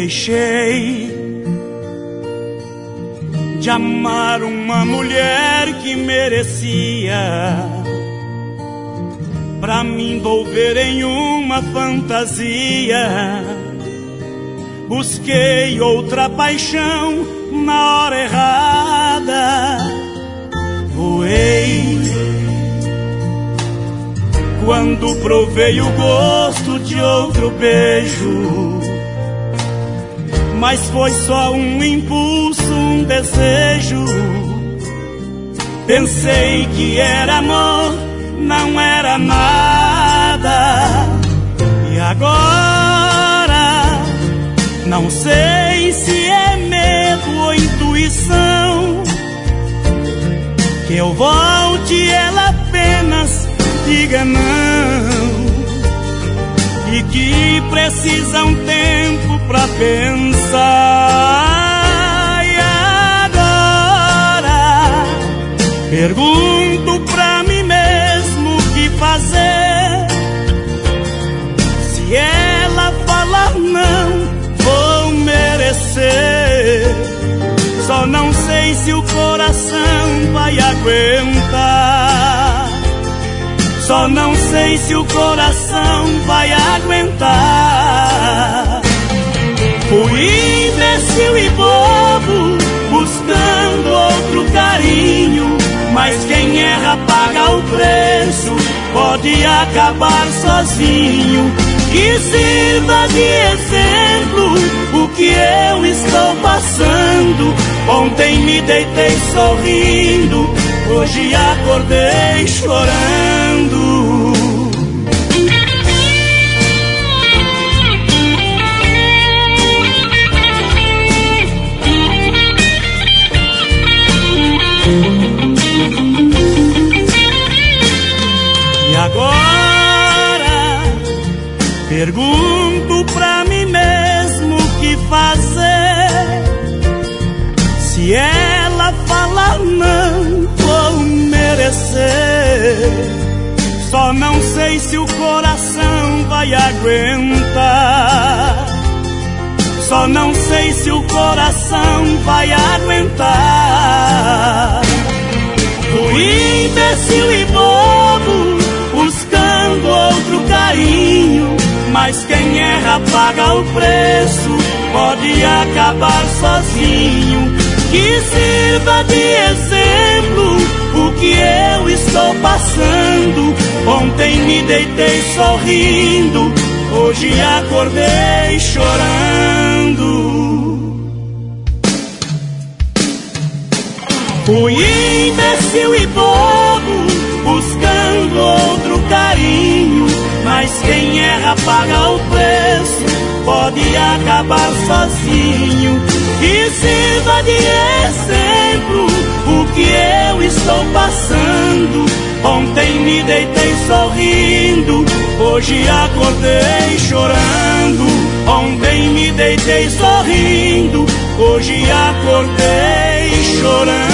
deixei de amar uma mulher que merecia pra me envolver em uma fantasia. Busquei outra paixão na hora errada. Voei quando provei o gosto de outro beijo, mas foi só um impulso, um desejo. Pensei que era amor, não era nada. E agora não sei se é medo ou intuição que eu volte, ela apenas diga não, e que precisa um tempo pra pensar. E agora pergunto pra mim mesmo o que fazer. Se ela falar não, vou merecer. Só não sei se o coração vai aguentar. Só não sei se o coração vai aguentar. Fui imbecil e bobo, buscando outro carinho, mas quem erra paga o preço, pode acabar sozinho. Que sirva de exemplo o que eu estou passando. Ontem me deitei sorrindo, hoje acordei chorando. E agora pergunto pra mim mesmo o que fazer. Se ela falar não, vou merecer. Só não sei se o coração vai aguentar. Só não sei se o coração vai aguentar. Fui imbecil e bobo, buscando outro carinho, mas quem erra paga o preço, pode acabar sozinho. Que sirva de exemplo o que eu estou passando. Ontem me deitei sorrindo, hoje acordei chorando. Fui imbecil e bobo, buscando outro carinho, mas quem erra paga o preço, pode acabar sozinho. Que sirva de exemplo o que eu estou passando. Ontem me deitei sorrindo, hoje acordei chorando. Ontem me deitei sorrindo, hoje acordei chorando.